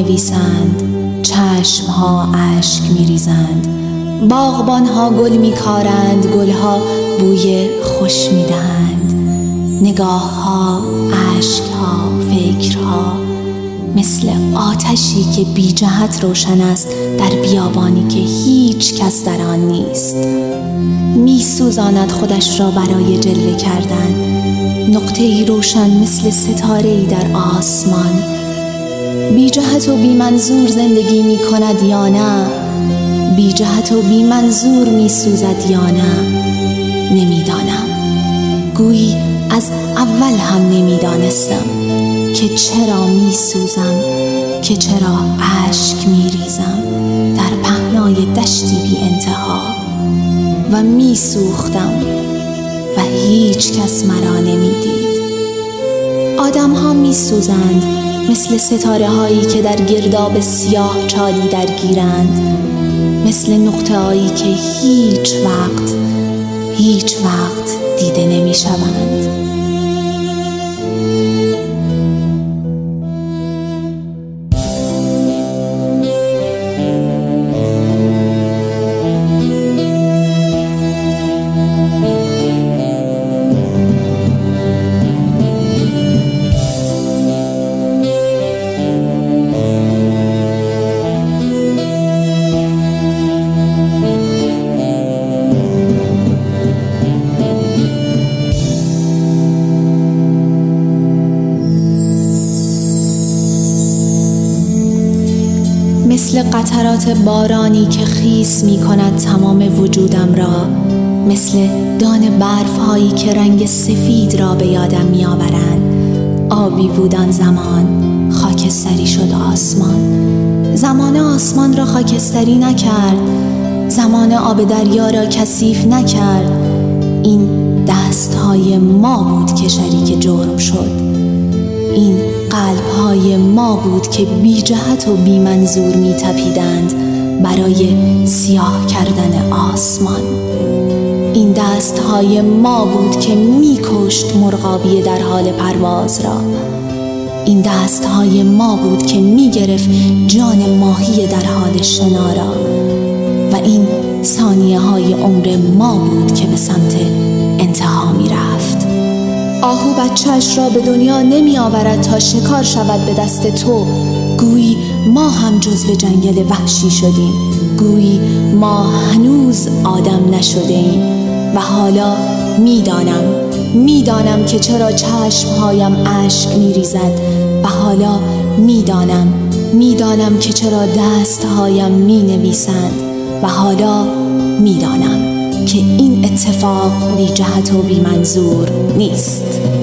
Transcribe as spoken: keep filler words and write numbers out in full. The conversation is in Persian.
نویسند، چشمها اشک می ریزند، باغبانها گل می کارند، گلها بوی خوش می دهند، نگاهها، اشکها، فکرها مثل آتشی که بی جهت روشن است در بیابانی که هیچ کس در آن نیست. می سوزاند خودش را برای جلوه کردن، نقطه‌ای روشن مثل ستاره‌ای در آسمان. بی جهت و بی منظور زندگی می کند یا نه؟ بی جهت و بی منظور می سوزد یا نه؟ نمیدانم. گویی از اول هم نمیدانستم که چرا می سوزم، که چرا اشک می ریزم در پهنای دشتی بی انتها و می سوختم و هیچ کس مرا نمی دید. آدم ها می سوزند مثل ستاره هایی که در گرداب سیاه چالی درگیرند، مثل نقطه هایی که هیچ وقت هیچ وقت دیده نمی شوند. مثل قطرات بارانی که خیس می کند تمام وجودم را، مثل دانه برف هایی که رنگ سفید را به یادم می آورند. آبی بود آن زمان، خاکستری شد آسمان. زمان آسمان را خاکستری نکرد، زمان آب دریا را کثیف نکرد. این دست های ما بود که شریک جرم شد. این قلب‌های ما بود که بی جهت و بی منظور می تپیدند برای سیاه کردن آسمان. این دست‌های ما بود که می کشت مرغابی در حال پرواز را. این دست‌های ما بود که می گرفت جان ماهی در حال شنا را. و این ثانیه‌های عمر ما بود که به سمت انتها می رفت. آهو بچه‌اش را به دنیا نمی آورد تا شکار شود به دست تو. گویی ما هم جزو جنگل وحشی شدیم، گویی ما هنوز آدم نشدیم. و حالا میدانم میدانم که چرا چشمهایم اشک می ریزد. و حالا میدانم میدانم که چرا دستهایم می نویسند. و حالا میدانم که این اتفاق بی جهت و بی منظور نیست.